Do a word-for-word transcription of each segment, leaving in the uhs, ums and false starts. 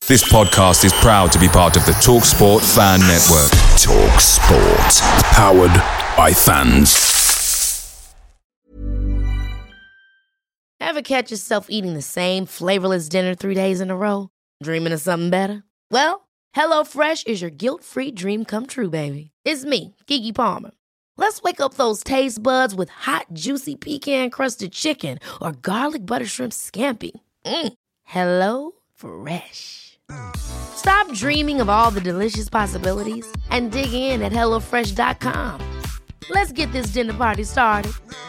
This podcast is proud to be part of the TalkSport Fan Network. TalkSport. Powered by fans. Ever catch yourself eating the same flavorless dinner three days in a row? Dreaming of something better? Well, HelloFresh is your guilt-free dream come true, baby. It's me, Keke Palmer. Let's wake up those taste buds with hot, juicy pecan-crusted chicken or garlic butter shrimp scampi. Mm. Hello Fresh. Stop dreaming of all the delicious possibilities and dig in at hello fresh dot com. Let's get this dinner party started.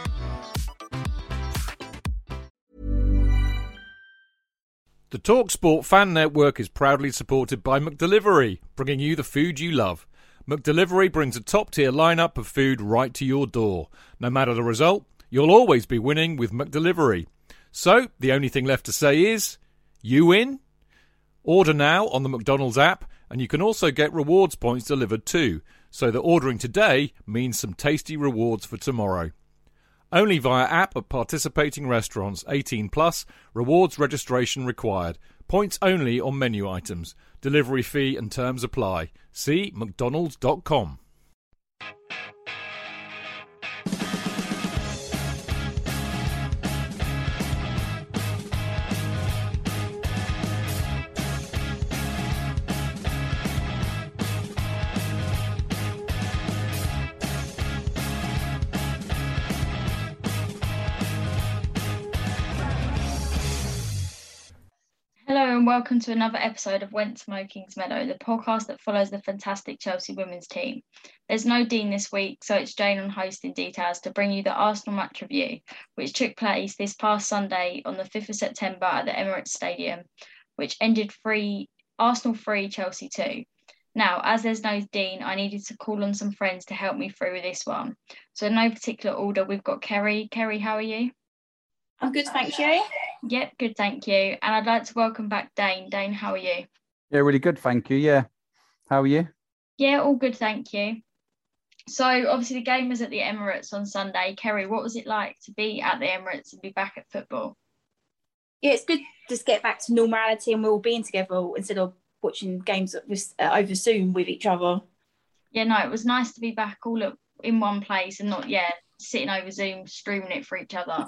The TalkSport Fan Network is proudly supported by McDelivery, bringing you the food you love. McDelivery brings a top-tier lineup of food right to your door. No matter the result, you'll always be winning with McDelivery. So, the only thing left to say is, you win? Order now on the McDonald's app, and you can also get rewards points delivered too, so that ordering today means some tasty rewards for tomorrow. Only via app at participating restaurants. eighteen plus, rewards registration required. Points only on menu items. Delivery fee and terms apply. See mcdonalds dot com. Hello and welcome to another episode of Went Smoking's Meadow, the podcast that follows the fantastic Chelsea women's team. There's no Dean this week, so it's Jane on hosting details to bring you the Arsenal match review, which took place this past Sunday on the fifth of September at the Emirates Stadium, which ended three Arsenal three, Chelsea two. Now, as there's no Dean, I needed to call on some friends to help me through with this one. So in no particular order, we've got Kerry. Kerry, how are you? I'm good, thank you. Yep, good, thank you. And I'd like to welcome back Dane. Dane, how are you? Yeah, really good, thank you. Yeah. How are you? Yeah, all good, thank you. So, obviously, the game was at the Emirates on Sunday. Kerry, what was it like to be at the Emirates and be back at football? Yeah, it's good to just get back to normality and we're all being together instead of watching games with, uh, over Zoom with each other. Yeah, no, it was nice to be back all at, in one place and not, yeah, sitting over Zoom, streaming it for each other.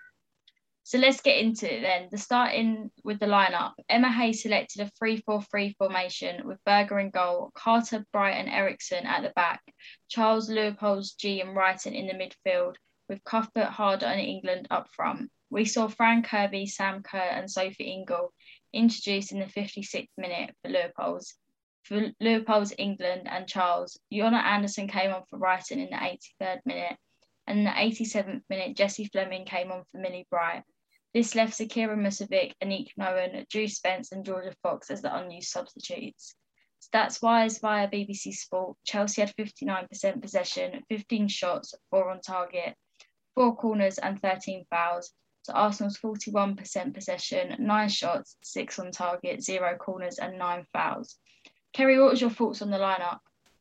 So let's get into it then. The starting with the lineup, Emma Hayes selected a three four three formation with Berger in goal, Carter, Brighton, Eriksson at the back, Charles, Leopolds, G and Wrighton in the midfield, with Cuthbert, Harder and England up front. We saw Fran Kirby, Sam Kerr and Sophie Ingle introduced in the fifty-sixth minute for Leopolds. For Leopolds, England and Charles, Jonna Anderson came on for Wrighton in the eighty-third minute, and in the eighty-seventh minute, Jessie Fleming came on for Millie Bright. This left Zakira Musovic, Anik Nowen, Drew Spence and Georgia Fox as the unused substitutes. Stats-wise, via B B C Sport, Chelsea had fifty-nine percent possession, fifteen shots, four on target, four corners and thirteen fouls. So Arsenal's forty-one percent possession, nine shots, six on target, zero corners and nine fouls. Kerry, what was your thoughts on the lineup?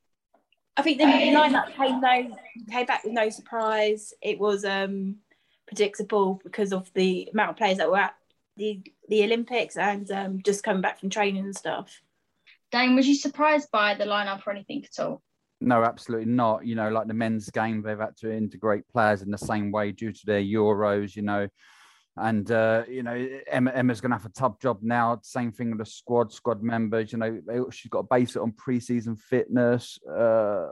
I think the lineup came no came back with no surprise. It was um, predictable because of the amount of players that were at the, the Olympics and um, just coming back from training and stuff. Dane, was you surprised by the lineup or anything at all? No, absolutely not. You know, like the men's game, they've had to integrate players in the same way due to their Euros, you know. And, uh, you know, Emma, Emma's going to have a tough job now. Same thing with the squad, squad members. You know, they, she's got to base it on pre-season fitness, uh,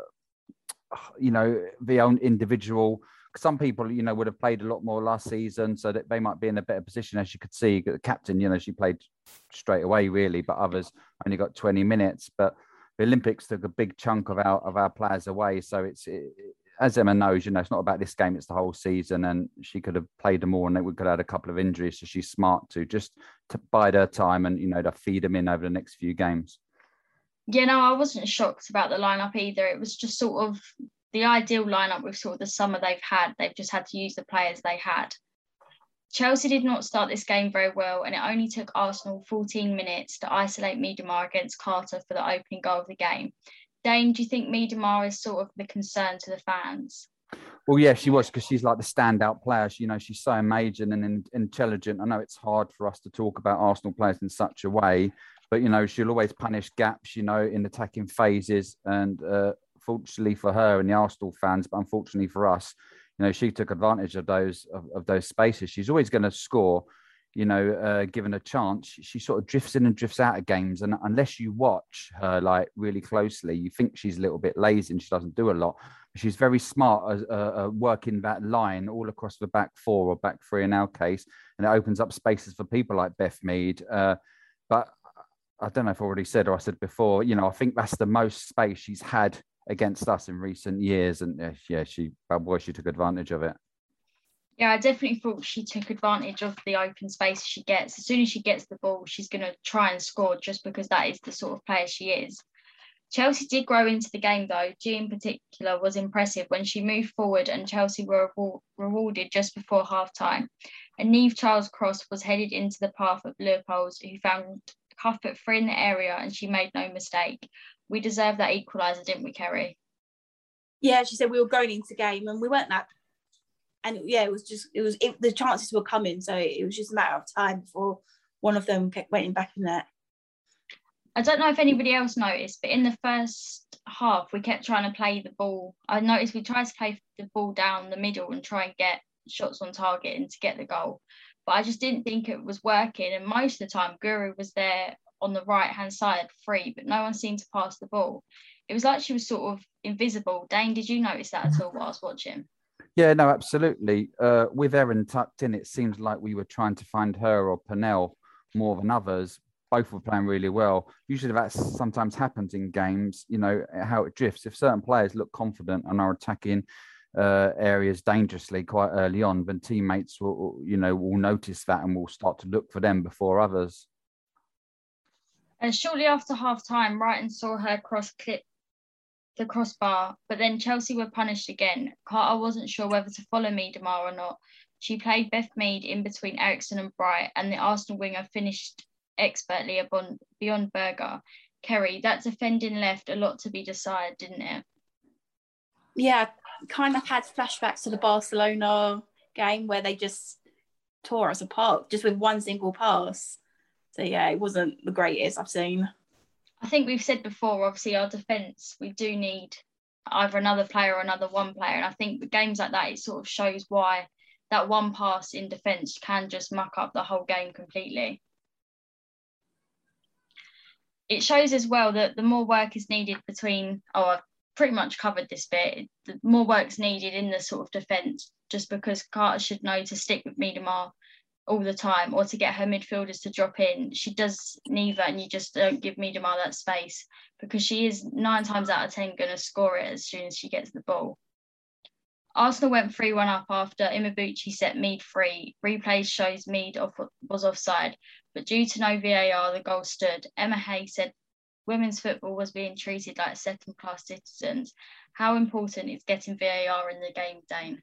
you know, their own individual. Some people, you know, would have played a lot more last season so that they might be in a better position. As you could see, the captain, you know, she played straight away, really, but others only got twenty minutes. But the Olympics took a big chunk of our of our players away. So it's, it, as Emma knows, you know, it's not about this game, it's the whole season. And she could have played them all and we could have had a couple of injuries. So she's smart to just to bide her time and, you know, to feed them in over the next few games. Yeah, no, I wasn't shocked about the lineup either. It was just sort of the ideal lineup with sort of the summer they've had. They've just had to use the players they had. Chelsea did not start this game very well, and it only took Arsenal fourteen minutes to isolate Miedemar against Carter for the opening goal of the game. Dane, do you think Miedemar is sort of the concern to the fans? Well, yeah, she was, because she's like the standout player. She, you know, she's so amazing and in, intelligent. I know it's hard for us to talk about Arsenal players in such a way, but, you know, she'll always punish gaps, you know, in attacking phases. And uh, fortunately for her and the Arsenal fans, but unfortunately for us, you know, she took advantage of those of, of those spaces. She's always going to score, you know, uh, given a chance. She, she sort of drifts in and drifts out of games. And unless you watch her like really closely, you think she's a little bit lazy and she doesn't do a lot. She's very smart at uh, uh, working that line all across the back four or back three in our case. And it opens up spaces for people like Beth Mead. Uh, but I don't know if I already said or I said before, you know, I think that's the most space she's had against us in recent years. And uh, yeah, she, oh boy, she took advantage of it. Yeah, I definitely thought she took advantage of the open space she gets. As soon as she gets the ball, she's going to try and score just because that is the sort of player she is. Chelsea did grow into the game though. G in particular was impressive when she moved forward and Chelsea were rewarded just before half-time. A Niamh Charles cross was headed into the path of Leupolz, who found Cuthbert free in the area and she made no mistake. We deserved that equaliser, didn't we, Kerry? Yeah, she said we were going into game and we weren't that. And yeah, it was just, it was, it, the chances were coming. So it was just a matter of time before one of them kept waiting back in there. I don't know if anybody else noticed, but in the first half, we kept trying to play the ball. I noticed we tried to play the ball down the middle and try and get shots on target and to get the goal. But I just didn't think it was working. And most of the time, Guru was there on the right-hand side free, but no one seemed to pass the ball. It was like she was sort of invisible. Dane, did you notice that at all whilst watching? Yeah, no, absolutely. Uh, with Erin tucked in, it seems like we were trying to find her or Pernell more than others. Both were playing really well. Usually that sometimes happens in games, you know, how it drifts. If certain players look confident and are attacking uh, areas dangerously quite early on, then teammates will, you know, will notice that and will start to look for them before others. And shortly after half-time, Brighton saw her cross clip the crossbar, but then Chelsea were punished again. Carter wasn't sure whether to follow Miedemar or not. She played Beth Mead in between Eriksson and Bright, and the Arsenal winger finished expertly upon, beyond Berger. Kerry, that defending left a lot to be decided, didn't it? Yeah, kind of had flashbacks to the Barcelona game where they just tore us apart just with one single pass. So yeah, it wasn't the greatest I've seen. I think we've said before, obviously our defence, we do need either another player or another one player. And I think with games like that, it sort of shows why that one pass in defence can just muck up the whole game completely. It shows as well that the more work is needed between, oh, I've pretty much covered this bit, the more work's needed in the sort of defence, just because Carter should know to stick with Miedemar all the time or to get her midfielders to drop in. She does neither, and you just don't give Miedemar that space because she is nine times out of ten going to score it as soon as she gets the ball. Arsenal went three one up after Imabuchi set Mead free. Replays shows Mead off, was offside, but due to no V A R, the goal stood. Emma Hay said women's football was being treated like second-class citizens. How important is getting V A R in the game, Dane?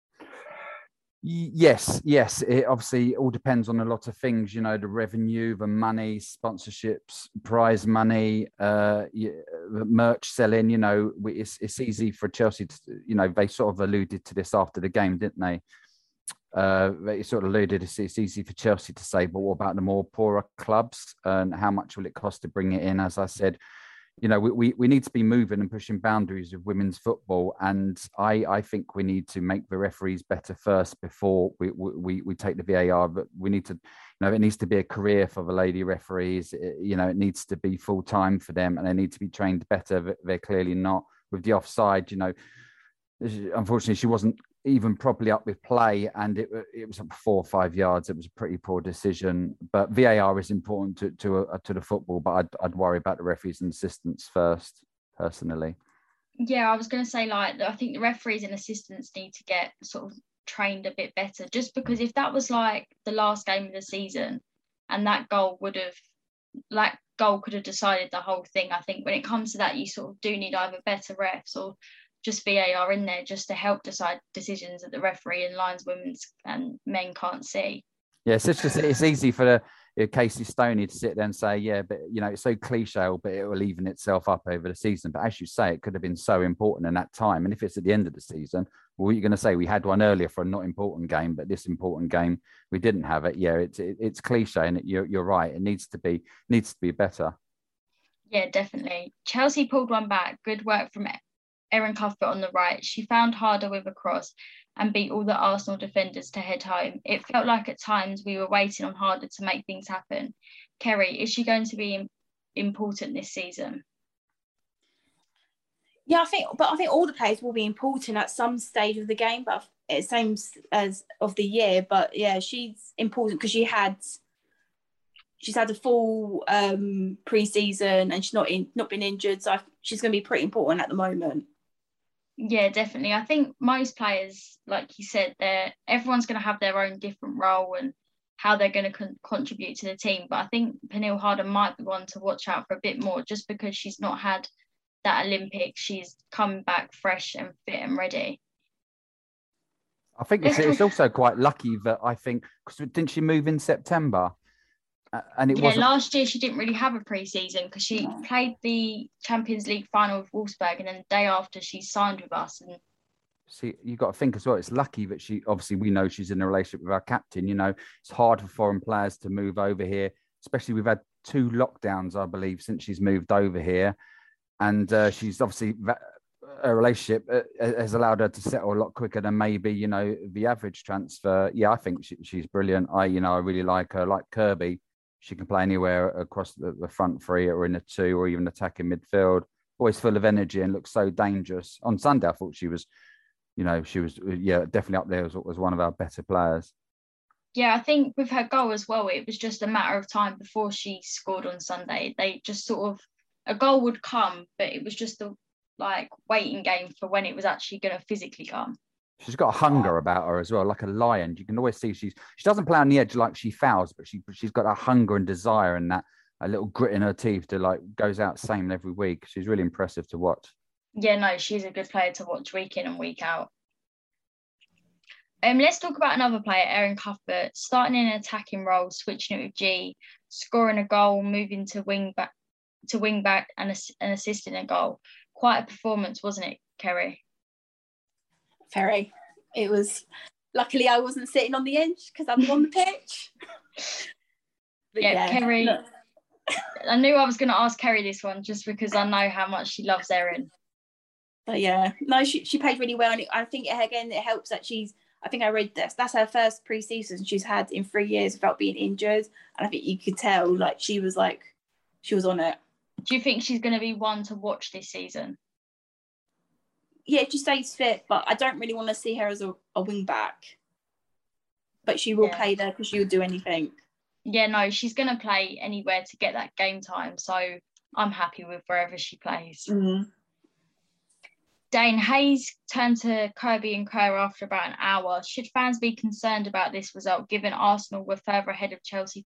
Yes, yes. It obviously all depends on a lot of things, you know, the revenue, the money, sponsorships, prize money, uh, merch selling, you know, it's, it's easy for Chelsea to, you know, they sort of alluded to this after the game, didn't they? Uh, they sort of alluded, it's, it's easy for Chelsea to say, but what about the more poorer clubs and how much will it cost to bring it in? As I said, you know, we, we, we need to be moving and pushing boundaries of women's football. And I, I think we need to make the referees better first before we, we, we take the V A R. But we need to, you know, it needs to be a career for the lady referees. It, you know, it needs to be full time for them and they need to be trained better. They're clearly not. With the offside, you know, unfortunately, she wasn't even properly up with play and it, it was up four or five yards. It was a pretty poor decision, but V A R is important to to, uh, to the football, but I'd, I'd worry about the referees and assistants first, personally. Yeah, I was going to say, like, I think the referees and assistants need to get sort of trained a bit better, just because if that was like the last game of the season and that goal would have, like, goal could have decided the whole thing, I think when it comes to that, you sort of do need either better refs or just V A R in there just to help decide decisions that the referee and lineswomen and men can't see. Yes, it's just it's easy for the you know, Casey Stoney to sit there and say, yeah, but, you know, it's so cliche, but it will even itself up over the season. But as you say, it could have been so important in that time. And if it's at the end of the season, well, what are you going to say? We had one earlier for a not important game, but this important game, we didn't have it. Yeah, it's it, it's cliche, and it, you're, you're right. It needs to be needs to be better. Yeah, definitely. Chelsea pulled one back. Good work from Erin Cuthbert on the right. She found Harder with a cross and beat all the Arsenal defenders to head home. It felt like at times we were waiting on Harder to make things happen. Kerry, is she going to be important this season? Yeah, I think, but I think all the players will be important at some stage of the game, but it's same as of the year. But yeah, she's important because she had, she's had a full um, pre-season and she's not in, not been injured, so I, she's going to be pretty important at the moment. Yeah, definitely. I think most players, like you said, they're everyone's going to have their own different role and how they're going to con- contribute to the team. But I think Pernille Harder might be one to watch out for a bit more, just because she's not had that Olympics. She's come back fresh and fit and ready. I think it's, it's also quite lucky that I think, because didn't she move in September? Uh, and it yeah, wasn't... last year she didn't really have a pre-season because she played the Champions League final with Wolfsburg, and then the day after she signed with us. And see, you got to think as well, it's lucky that she, obviously we know she's in a relationship with our captain. You know, it's hard for foreign players to move over here, especially we've had two lockdowns, I believe, since she's moved over here. And uh, she's obviously, a relationship has allowed her to settle a lot quicker than maybe, you know, the average transfer. Yeah, I think she, she's brilliant. I, you know, I really like her. Like Kirby, she can play anywhere across the, the front three or in the two or even attacking midfield. Always full of energy and looks so dangerous. On Sunday, I thought she was, you know, she was, yeah, definitely up there as, as one of our better players. Yeah, I think with her goal as well, it was just a matter of time before she scored on Sunday. They just sort of, a goal would come, but it was just the like waiting game for when it was actually going to physically come. She's got a hunger about her as well, like a lion. You can always see she's she doesn't play on the edge like she fouls, but she she's got a hunger and desire and that a little grit in her teeth to like goes out same every week. She's really impressive to watch. Yeah, no, she's a good player to watch week in and week out. Um, let's talk about another player, Erin Cuthbert, starting in an attacking role, switching it with G, scoring a goal, moving to wing back to wing back and, and assisting a goal. Quite a performance, wasn't it, Kerry? Very. It was. Luckily, I wasn't sitting on the edge because I'm on the pitch. yeah, yeah, Kerry. Look. I knew I was going to ask Kerry this one just because I know how much she loves Erin. But yeah, no, she she played really well, and it, I think again it helps that she's. I think I read this. That's her first pre-season she's had in three years without being injured, and I think you could tell like she was like she was on it. Do you think she's going to be one to watch this season? Yeah, if she stays fit, but I don't really want to see her as a, a wing back. But she will yeah. play there because she'll do anything. Yeah, no, she's going to play anywhere to get that game time. So I'm happy with wherever she plays. Mm-hmm. Dane, Hayes turned to Kirby and Kerr after about an hour. Should fans be concerned about this result, given Arsenal were further ahead of Chelsea?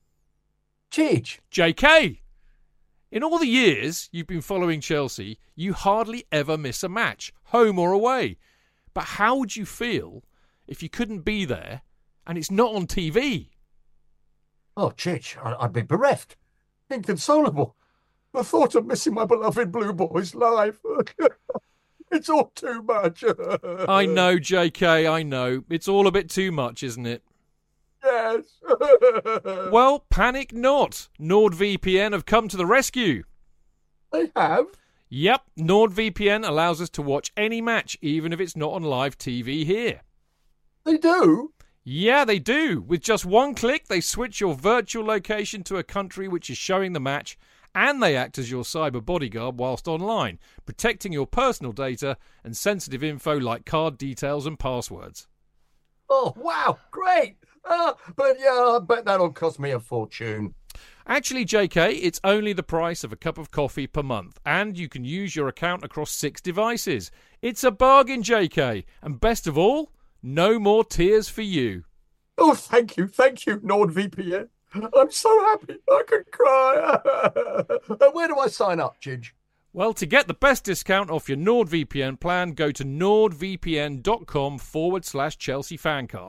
Cheech. J K. In all the years you've been following Chelsea, you hardly ever miss a match, home or away. But how would you feel if you couldn't be there and it's not on T V? Oh, Chich, I'd be bereft, inconsolable. The thought of missing my beloved Blue Boys live. It's all too much. I know, J K, I know. It's all a bit too much, isn't it? Yes. Well, panic not. NordVPN have come to the rescue. They have? Yep, NordVPN allows us to watch any match, even if it's not on live T V here. They do? Yeah, they do. With just one click, they switch your virtual location to a country which is showing the match, and they act as your cyber bodyguard whilst online, protecting your personal data and sensitive info like card details and passwords. Oh, wow, great. Uh, but yeah, I bet that'll cost me a fortune. Actually, J K, it's only the price of a cup of coffee per month, and you can use your account across six devices. It's a bargain, J K, and best of all, no more tears for you. Oh, thank you, thank you, NordVPN. I'm so happy, I could cry. Where do I sign up, Gidge? Well, to get the best discount off your NordVPN plan, go to nordvpn.com forward slash Chelsea Fancast.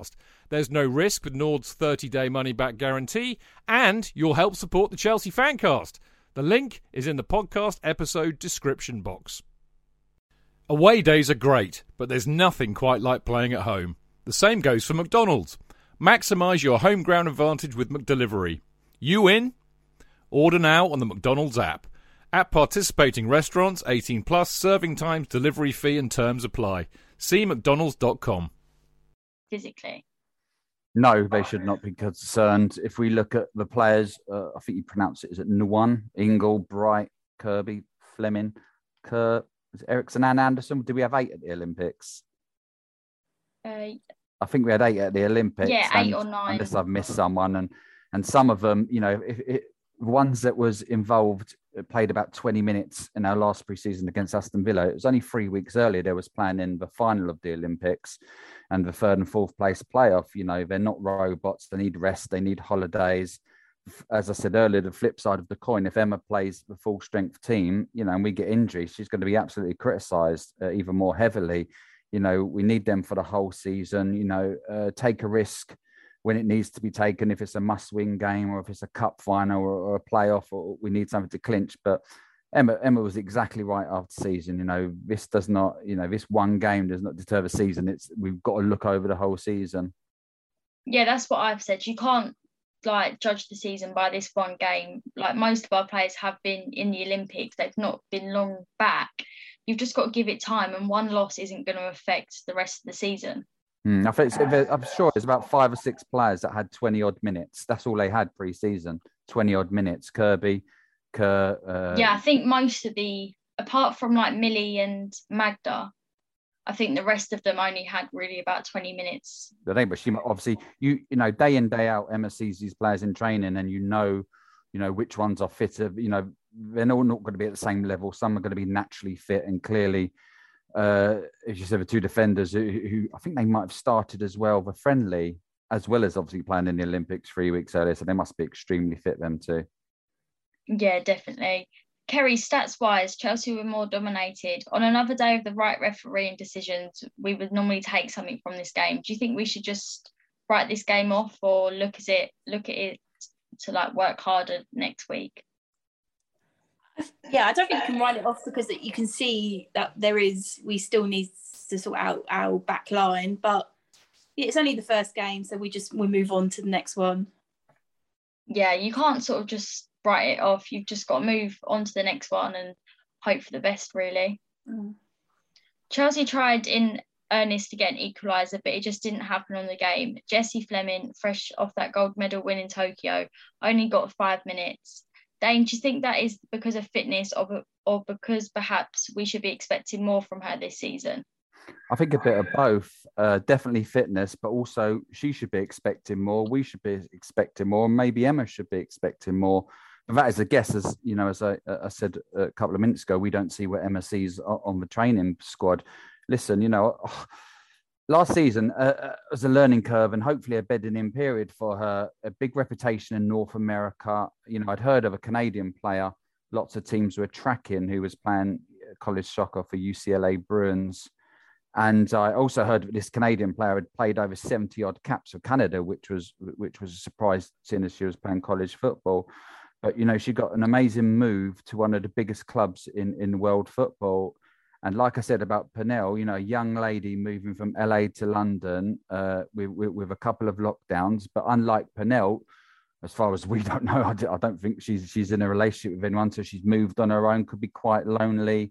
There's no risk with Nord's thirty-day money-back guarantee, and you'll help support the Chelsea Fancast. The link is in the podcast episode description box. Away days are great, but there's nothing quite like playing at home. The same goes for McDonald's. Maximise your home ground advantage with McDelivery. You in? Order now on the McDonald's app. At participating restaurants, eighteen plus, serving times, delivery fee and terms apply. See mcdonalds dot com. Physically. No, they should not be concerned. If we look at the players, uh, I think you pronounce it, is it Nwan, Ingle, Bright, Kirby, Fleming, Kerr, Ericsson and Anderson? Did we have eight at the Olympics? Uh, I think we had eight at the Olympics. Yeah, eight and, or nine. Unless I've missed someone. And and some of them, you know, if, if, ones that was involved played about twenty minutes in our last pre-season against Aston Villa. It was only three weeks earlier they was playing in the final of the Olympics and the third and fourth place playoff. You know, they're not robots. They need rest. They need holidays. As I said earlier, the flip side of the coin, if Emma plays the full strength team, you know, and we get injuries, she's going to be absolutely criticised uh, even more heavily. You know, we need them for the whole season, you know, uh, take a risk when it needs to be taken, if it's a must-win game or if it's a cup final or, or a playoff, or we need something to clinch. But Emma Emma was exactly right after season. You know, this does not, you know, this one game does not deter the season. It's we've got to look over the whole season. Yeah, that's what I've said. You can't like judge the season by this one game. Like most of our players have been in the Olympics. They've not been long back. You've just got to give it time, and one loss isn't going to affect the rest of the season. Mm, I think it's, I'm sure there's about five or six players that had twenty odd minutes. That's all they had pre-season, twenty odd minutes. Kirby, Kerr. Uh... Yeah, I think most of the, apart from like Millie and Magda, I think the rest of them only had really about twenty minutes. I think, but she obviously, you you know, day in, day out, Emma sees these players in training, and you know, you know which ones are fitter. You know, they're all not going to be at the same level. Some are going to be naturally fit, and clearly. Uh, as you said, the two defenders who, who I think they might have started as well, the friendly, as well as obviously playing in the Olympics three weeks earlier. So they must be extremely fit, them too. Yeah, definitely. Kerry, stats-wise, Chelsea were more dominated. On another day of the right refereeing decisions, we would normally take something from this game. Do you think we should just write this game off, or look at it, look at it to like work harder next week? Yeah, I don't think you can write it off, because you can see that there is, we still need to sort out our back line, but it's only the first game, so we just, we move on to the next one. Yeah, you can't sort of just write it off. You've just got to move on to the next one and hope for the best, really. Mm. Chelsea tried in earnest to get an equaliser, but it just didn't happen on the game. Jessie Fleming, fresh off that gold medal win in Tokyo, only got five minutes. Dane, do you think that is because of fitness, or, or because perhaps we should be expecting more from her this season? I think a bit of both. Uh, definitely fitness, but also she should be expecting more. We should be expecting more. Maybe Emma should be expecting more. But that is a guess. As you know, as I, I said a couple of minutes ago, we don't see what Emma sees on the training squad. Listen, you know, last season uh, was a learning curve and hopefully a bedding in period for her. A big reputation in North America. You know, I'd heard of a Canadian player. Lots of teams were tracking who was playing college soccer for U C L A Bruins. And I also heard that this Canadian player had played over seventy odd caps for Canada, which was which was a surprise, seeing as she was playing college football. But, you know, she got an amazing move to one of the biggest clubs in, in world football. And like I said about Pernell, you know, a young lady moving from L A to London uh, with, with, with a couple of lockdowns. But unlike Pernell, as far as we don't know, I don't think she's she's in a relationship with anyone. So she's moved on her own, could be quite lonely,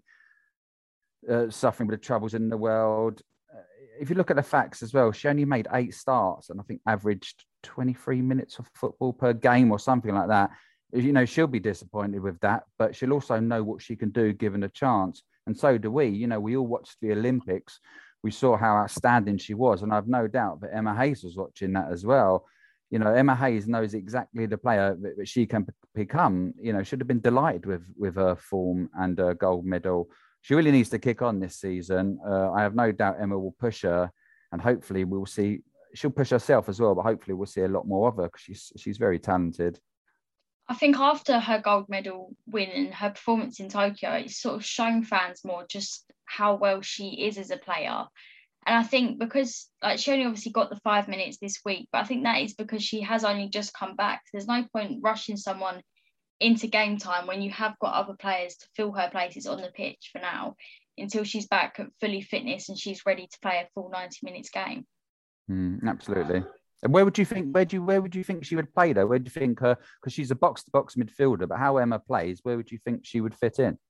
uh, suffering with the troubles in the world. Uh, if you look at the facts as well, she only made eight starts and I think averaged twenty-three minutes of football per game or something like that. You know, she'll be disappointed with that, but she'll also know what she can do given a chance. And so do we. You know, we all watched the Olympics. We saw how outstanding she was. And I've no doubt that Emma Hayes was watching that as well. You know, Emma Hayes knows exactly the player that she can become. You know, should have been delighted with, with her form and her gold medal. She really needs to kick on this season. Uh, I have no doubt Emma will push her. And hopefully we'll see, she'll push herself as well, but hopefully we'll see a lot more of her because she's, she's very talented. I think after her gold medal win and her performance in Tokyo, it's sort of shown fans more just how well she is as a player. And I think because like she only obviously got the five minutes this week, but I think that is because she has only just come back. There's no point rushing someone into game time when you have got other players to fill her places on the pitch for now until she's back at fully fitness and she's ready to play a full ninety minutes game. Mm, absolutely. And where would you think? Where do you, where would you think she would play though? Where do you think her? Because she's a box to box midfielder, but how Emma plays, where would you think she would fit in?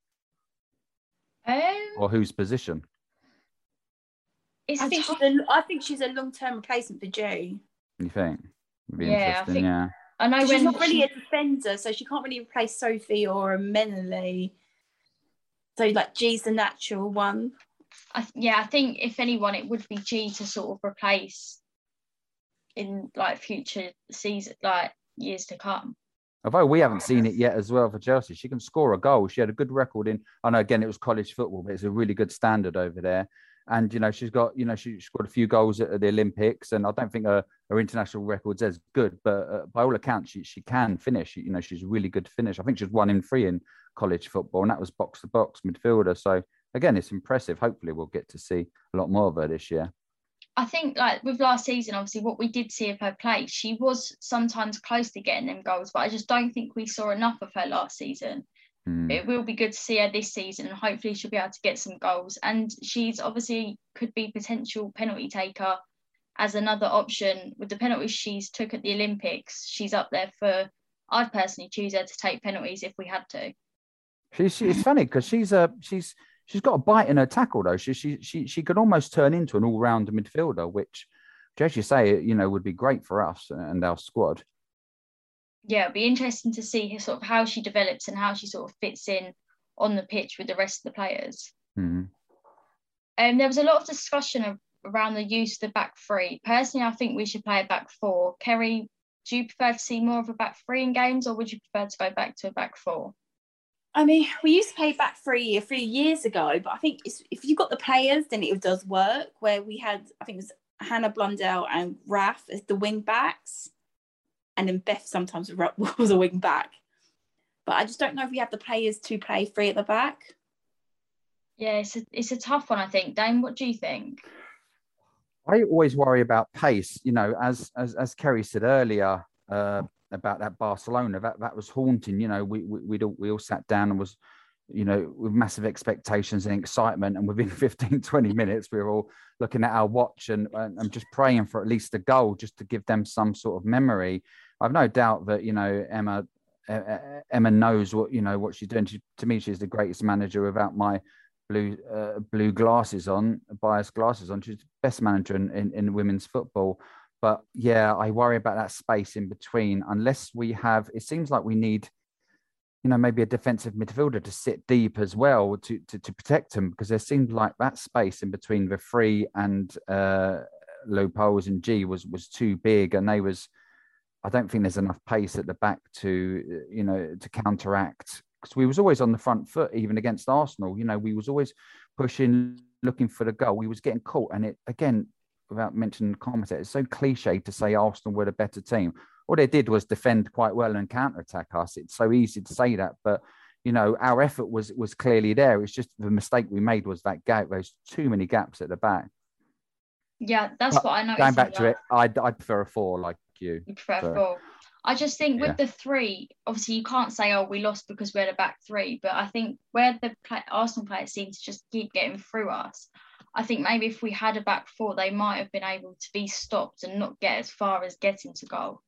Um, or whose position? It's I think tough... she's a, I think she's a long term replacement for G. You think? Would be Yeah, I interesting. think- Yeah. I know She's when not really she... a defender, so she can't really replace Sophie or a Meneley. So like G's the natural one. I, yeah, I think if anyone, it would be G to sort of replace in like future season, like years to come. Although we haven't seen it yet as well for Chelsea, she can score a goal. She had a good record in. I know again it was college football, but it's a really good standard over there. And you know she's got, you know, she scored a few goals at the Olympics, and I don't think her, her international record's as good, but uh, by all accounts she she can finish. You know, she's a really good finish. I think she's one in three in college football, and that was box to box midfielder. So again, it's impressive. Hopefully, we'll get to see a lot more of her this year. I think like with last season, obviously what we did see of her play, she was sometimes close to getting them goals, but I just don't think we saw enough of her last season. Mm. It will be good to see her this season, and hopefully she'll be able to get some goals. And she's obviously could be potential penalty taker as another option. With the penalties she's took at the Olympics, she's up there for, I'd personally choose her to take penalties if we had to. She's she, it's funny because she's a she's she's got a bite in her tackle though. She she she she could almost turn into an all rounder midfielder, which, as you say, you know, would be great for us and our squad. Yeah, it'd be interesting to see sort of how she develops and how she sort of fits in on the pitch with the rest of the players. Mm-hmm. Um, there was a lot of discussion of, around the use of the back three. Personally, I think we should play a back four. Kerry, do you prefer to see more of a back three in games, or would you prefer to go back to a back four? I mean, we used to play back three a few years ago, but I think it's, if you've got the players, then it does work. Where we had, I think it was Hannah Blundell and Raf as the wing backs, and then Beth sometimes was a wing back. But I just don't know if we have the players to play three at the back. Yeah, it's a, it's a tough one, I think. Dane, what do you think? I always worry about pace. You know, as as as Kerry said earlier uh, about that Barcelona, that that was haunting. You know, we we we'd all, we all sat down and was, you know, with massive expectations and excitement, and within fifteen, twenty minutes, we were all looking at our watch and and just praying for at least a goal, just to give them some sort of memory. I've no doubt that, you know, Emma Emma knows what, you know, what she's doing. She, to me, she's the greatest manager without my blue uh, blue glasses on, biased glasses on. She's the best manager in, in, in women's football. But yeah, I worry about that space in between. Unless we have, it seems like we need, you know, maybe a defensive midfielder to sit deep as well to to, to protect them, because there seemed like that space in between the three and uh, low poles and G was was too big, and they was. I don't think there's enough pace at the back to, you know, to counteract, because we was always on the front foot, even against Arsenal. You know, we was always pushing, looking for the goal. We was getting caught. And it, again, without mentioning commentators, it's so cliche to say Arsenal were the better team. All they did was defend quite well and counterattack us. It's so easy to say that, but, you know, our effort was was clearly there. It's just the mistake we made was that gap. There's too many gaps at the back. Yeah, that's but what I noticed. Going back to it, I'd, I'd prefer a four like you. You prefer so. four. I just think with Yeah. the three, obviously you can't say, oh, we lost because we're the back three, but I think where the play, Arsenal players seem to just keep getting through us, I think maybe if we had a back four, they might have been able to be stopped and not get as far as getting to goal.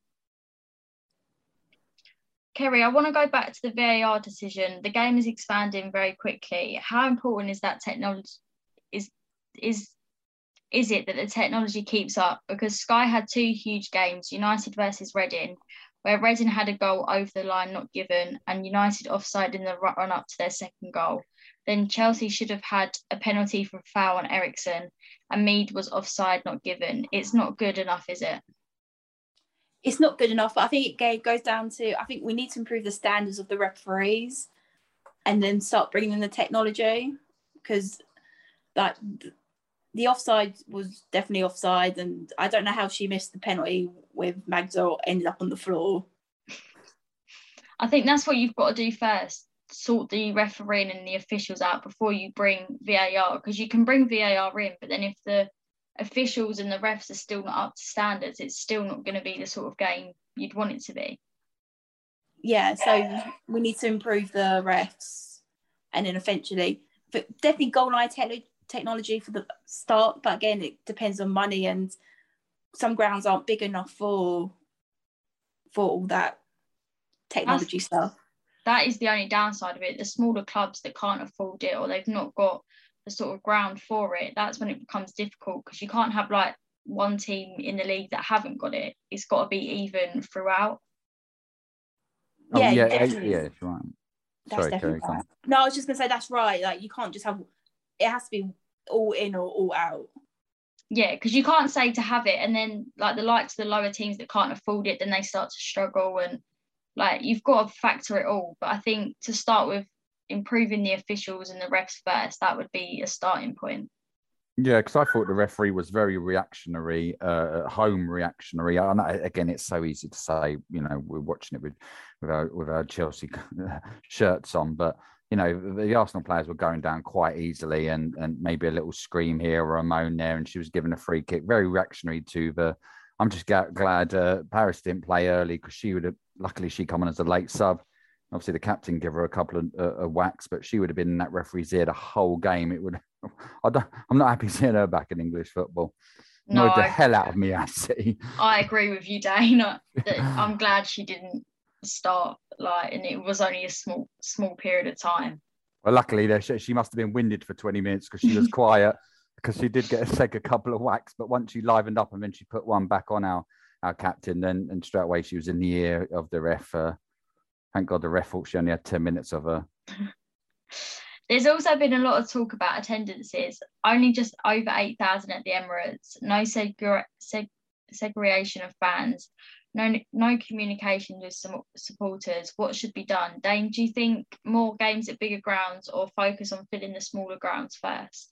Kerry, I want to go back to the V A R decision. The game is expanding very quickly. How important is that technology? Is is is it that the technology keeps up? Because Sky had two huge games, United versus Reading, where Reading had a goal over the line not given and United offside in the run up to their second goal. Then Chelsea should have had a penalty for a foul on Ericsson and Mead was offside not given. It's not good enough, is it? It's not good enough. I think it goes down to, I think we need to improve the standards of the referees and then start bringing in the technology, because like the offside was definitely offside, and I don't know how she missed the penalty with Magdor ended up on the floor. I think that's what you've got to do first, sort the refereeing and the officials out before you bring V A R, because you can bring V A R in, but then if the officials and the refs are still not up to standards, it's still not going to be the sort of game you'd want it to be. Yeah, so we need to improve the refs, and then eventually, but definitely goal line te- technology for the start. But again, it depends on money, and some grounds aren't big enough for for all that technology That's, stuff. That is the only downside of it. The smaller clubs that can't afford it, or they've not got the sort of ground for it, that's when it becomes difficult, because you can't have like one team in the league that haven't got it. It's got to be even throughout. Oh, Yeah, yeah, definitely. yeah, right. That's Sorry, definitely Kerry, right. No, I was just gonna say that's right. Like you can't just have it has to be all in or all out. Yeah, because you can't say to have it and then like the likes of the lower teams that can't afford it, then they start to struggle, and like you've got to factor it all. But I think to start with improving the officials and the refs first, that would be a starting point. Yeah, because I thought the referee was very reactionary, uh, at home reactionary. I know, again, it's so easy to say, you know, we're watching it with with our, with our Chelsea shirts on, but you know, the Arsenal players were going down quite easily, and and maybe a little scream here or a moan there, and she was given a free kick. Very reactionary to the. I'm just glad uh, Paris didn't play early, because she would have. Luckily, she come on as a late sub. Obviously, the captain gave her a couple of uh, whacks, but she would have been in that referee's ear the whole game. It would. I don't, I'm not happy seeing her back in English football. No, Annoyed the I, hell out of me, I see. I agree with you, Dana. I'm glad she didn't start, like, and it was only a small, small period of time. Well, luckily, there she, she must have been winded for twenty minutes, because she was quiet, because she did get to take a couple of whacks. But once she livened up and then she put one back on our, our captain, then and straight away she was in the ear of the ref. Uh, thank God the ref thought she only had ten minutes of her. There's also been a lot of talk about attendances. Only just over eight thousand at the Emirates. No seg- seg- segregation of fans. No, no communication with some supporters. What should be done? Dane, do you think more games at bigger grounds, or focus on filling the smaller grounds first?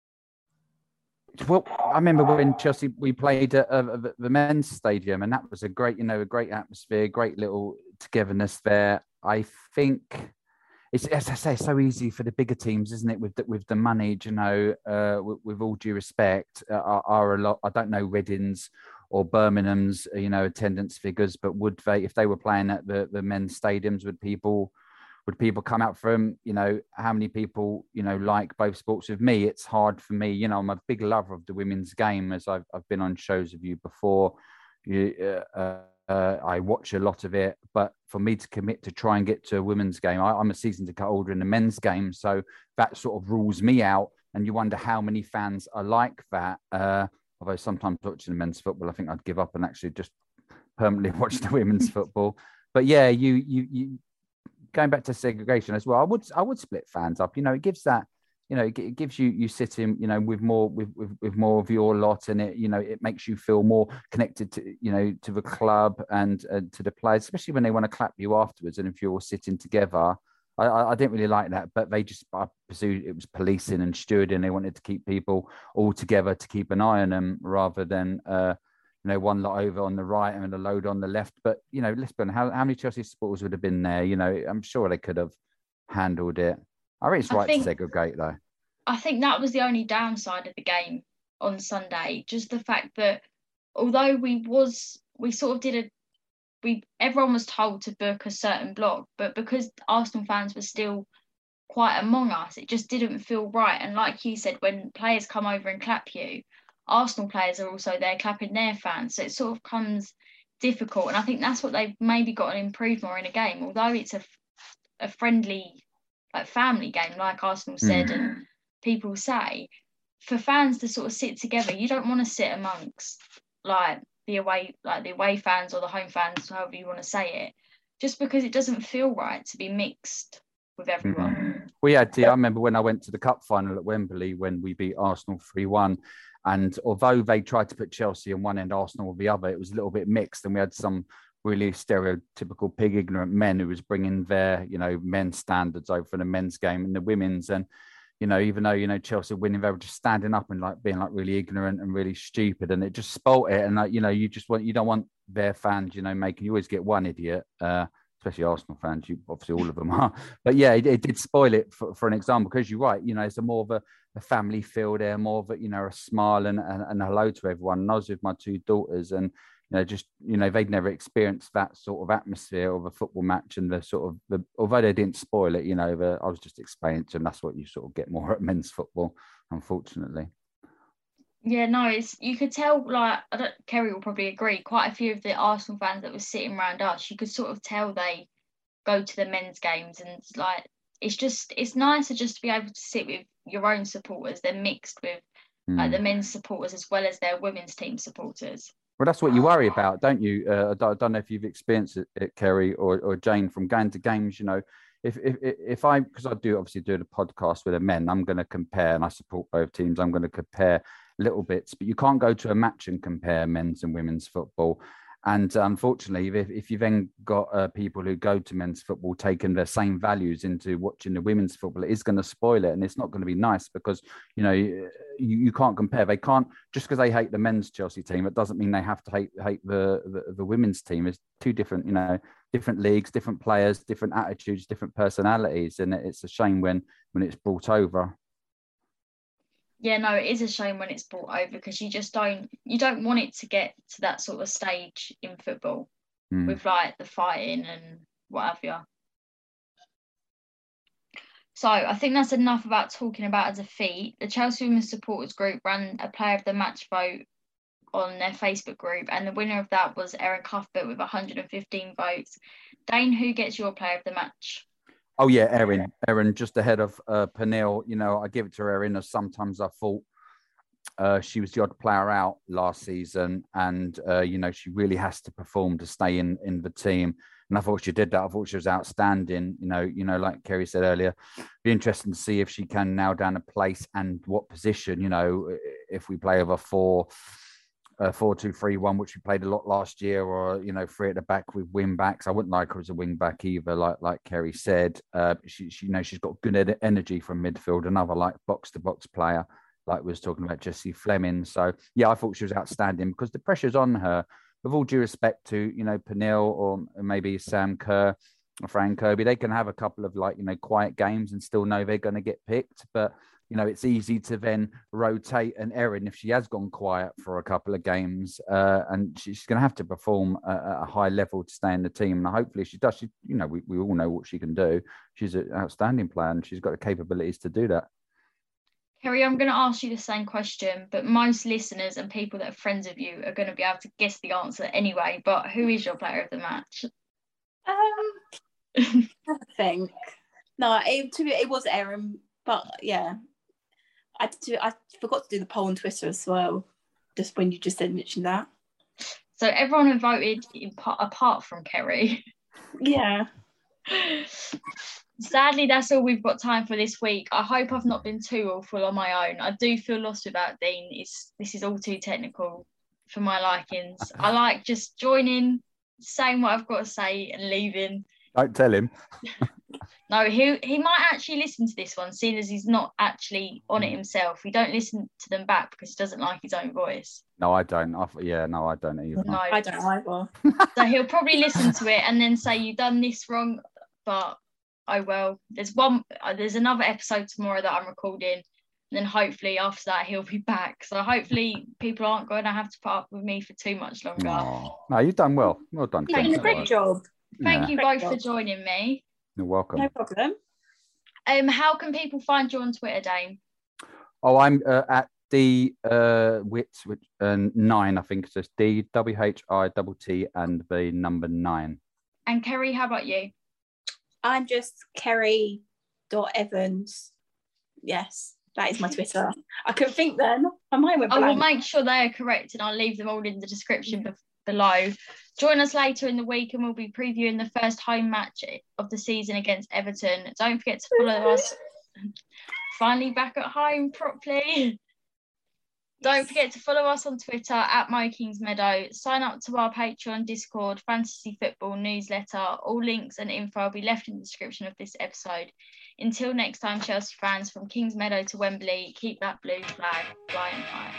Well, I remember when Chelsea we played at uh, the men's stadium, and that was a great, you know, a great atmosphere, great little togetherness there. I think it's, as I say, so easy for the bigger teams, isn't it? With the, with the money, you know, uh, with, with all due respect, uh, are, are a lot. I don't know Reading's or Birmingham's, you know, attendance figures, but would they, if they were playing at the, the men's stadiums, would people, would people come out from, you know, how many people, you know, like both sports? With me, it's hard for me, you know, I'm a big lover of the women's game, as I've, I've been on shows of you before. You, uh, uh, I watch a lot of it, but for me to commit to try and get to a women's game, I, I'm a season ticket holder in the men's game. So that sort of rules me out. And you wonder how many fans are like that. Uh, Although sometimes watching the men's football, I think I'd give up and actually just permanently watch the women's football. But yeah, you you you going back to segregation as well. I would I would split fans up. You know, it gives that. You know, it gives you you sitting. You know, with more with, with with more of your lot, and it. You know, it makes you feel more connected to you know to the club and uh, to the players, especially when they want to clap you afterwards. And if you're all sitting together. I, I didn't really like that, but they just, I pursued, it was policing and stewarding. They wanted to keep people all together to keep an eye on them rather than, uh, you know, one lot over on the right and a load on the left. But, you know, Lisbon, how, how many Chelsea supporters would have been there? You know, I'm sure they could have handled it. I think it's right think, to segregate, though. I think that was the only downside of the game on Sunday. Just the fact that although we was, we sort of did a, We everyone was told to book a certain block, but because Arsenal fans were still quite among us, it just didn't feel right. And like you said, when players come over and clap you, Arsenal players are also there clapping their fans, so it sort of comes difficult. And I think that's what they've maybe got to improve more in a game. Although it's a a friendly, like family game, like Arsenal said, mm. and people say, for fans to sort of sit together, you don't want to sit amongst like. the away like the away fans or the home fans, however you want to say it, just because it doesn't feel right to be mixed with everyone. Mm-hmm. We had to, I remember when I went to the cup final at Wembley when we beat Arsenal three one, and although they tried to put Chelsea on one end, Arsenal on the other, it was a little bit mixed, and we had some really stereotypical pig ignorant men who was bringing their, you know, men's standards over for the men's game and the women's. And you know, even though, you know, Chelsea winning, they were just standing up and like being like really ignorant and really stupid, and it just spoilt it. And like, you know, you just want, you don't want their fans, you know, making, you always get one idiot, uh, especially Arsenal fans, you obviously all of them are. But yeah, it, it did spoil it for, for an example, because you're right, you know, it's a more of a, a family feel there, more of a, you know, a smile and, and, and hello to everyone. And I was with my two daughters, and you know, just, you know, they'd never experienced that sort of atmosphere of a football match, and the sort of the, although they didn't spoil it, you know, the, I was just explaining to them that's what you sort of get more at men's football, unfortunately. Yeah, no, it's, you could tell, like, I don't, Kerry will probably agree, quite a few of the Arsenal fans that were sitting around us, you could sort of tell they go to the men's games, and it's like, it's just, it's nicer just to be able to sit with your own supporters. They're mixed with mm. like the men's supporters as well as their women's team supporters. Well, that's what you worry about, don't you? Uh, I don't know if you've experienced it, it Kerry or, or Jane, from going to games, you know, if if if I, because I do obviously do the podcast with the men, I'm going to compare, and I support both teams, I'm going to compare little bits, but you can't go to a match and compare men's and women's football. And unfortunately, if, if you then got uh, people who go to men's football taking their same values into watching the women's football, it is going to spoil it, and it's not going to be nice, because you know you, you can't compare. They can't, just because they hate the men's Chelsea team, it doesn't mean they have to hate hate the, the the women's team. It's two different, you know, different leagues, different players, different attitudes, different personalities, and it's a shame when when it's brought over. Yeah, no, it is a shame when it's brought over, because you just don't, you don't want it to get to that sort of stage in football mm. with like the fighting and what have you. So I think that's enough about talking about a defeat. The Chelsea Women's Supporters Group ran a player of the match vote on their Facebook group, and the winner of that was Erin Cuthbert with one hundred fifteen votes. Dane, who gets your player of the match? Oh, yeah, Erin. Erin, just ahead of uh, Pernille. You know, I give it to Erin, as sometimes I thought uh, she was the odd player out last season. And, uh, you know, she really has to perform to stay in, in the team. And I thought she did that. I thought she was outstanding. You know, you know, like Kerry said earlier, be interesting to see if she can nail down a place and what position, you know, if we play over four... Uh, four two three one, which we played a lot last year, or you know, three at the back with wing backs. I wouldn't like her as a wing back either, like like Kerry said. Uh, she, she, you know, she's got good ed- energy from midfield. Another like box to box player, like we was talking about Jessie Fleming. So yeah, I thought she was outstanding, because the pressure's on her. With all due respect to, you know, Pernille or maybe Sam Kerr or Fran Kirby, they can have a couple of like, you know, quiet games and still know they're going to get picked, but. You know, it's easy to then rotate an Erin if she has gone quiet for a couple of games, uh, and she's going to have to perform at a high level to stay in the team. And hopefully she does. She, you know, we, we all know what she can do. She's an outstanding player, and she's got the capabilities to do that. Kerry, I'm going to ask you the same question, but most listeners and people that are friends of you are going to be able to guess the answer anyway. But who is your player of the match? Um, I think no, it, to, it was Erin, but yeah. I do, I forgot to do the poll on Twitter as well, just when you just said mention that. So everyone who voted in, apart from Kerry. Yeah. Sadly, that's all we've got time for this week. I hope I've not been too awful on my own. I do feel lost without Dean. It's, this is all too technical for my likings. I like just joining, saying what I've got to say and leaving. Don't tell him. No, he he might actually listen to this one, seeing as he's not actually on it himself. He don't listen to them back because he doesn't like his own voice. No, I don't. I, yeah, no, I don't either. No, I don't either. So he'll probably listen to it and then say, "You've done this wrong," but oh well. There's one. Uh, there's another episode tomorrow that I'm recording, and then hopefully after that he'll be back. So hopefully people aren't going to have to put up with me for too much longer. No, no, you've done well. Well done. You've done a great job. Thank Yeah. you both for joining me. You're welcome. No problem. Um, how can people find you on Twitter, Dane? Oh, I'm uh, at D uh, Wits, which uh, nine, I think. So it's D W H I T T and the number nine. And Kerry, how about you? I'm just Kerry dot Evans. Yes, that is my Twitter. I couldn't think then. My mind went I will blank. make sure they are correct, and I'll leave them all in the description be- below. Join us later in the week, and we'll be previewing the first home match of the season against Everton. Don't forget to follow us. Finally back at home properly. Don't forget to follow us on Twitter at Mo Kings Meadow. Sign up to our Patreon, Discord, Fantasy Football newsletter. All links and info will be left in the description of this episode. Until next time, Chelsea fans, from Kings Meadow to Wembley, keep that blue flag flying high.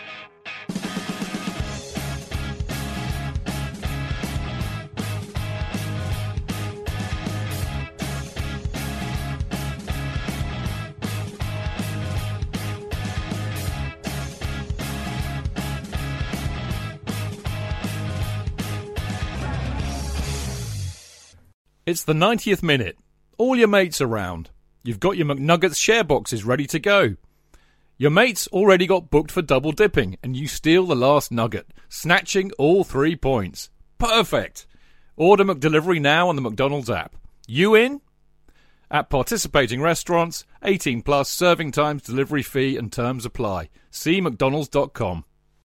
It's the ninetieth minute. All your mates around. You've got your McNuggets share boxes ready to go. Your mates already got booked for double dipping, and you steal the last nugget, snatching all three points. Perfect! Order McDelivery now on the McDonald's app. You in? At participating restaurants, eighteen plus, serving times, delivery fee and terms apply. See mcdonalds dot com.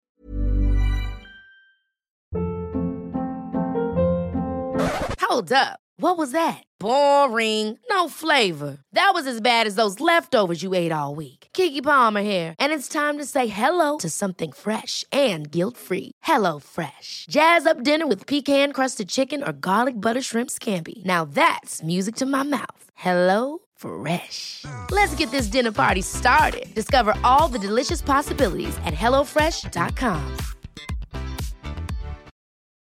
Hold up. What was that? Boring. No flavor. That was as bad as those leftovers you ate all week. Keke Palmer here, and it's time to say hello to something fresh and guilt-free. Hello Fresh. Jazz up dinner with pecan-crusted chicken or garlic butter shrimp scampi. Now that's music to my mouth. Hello Fresh. Let's get this dinner party started. Discover all the delicious possibilities at hello fresh dot com.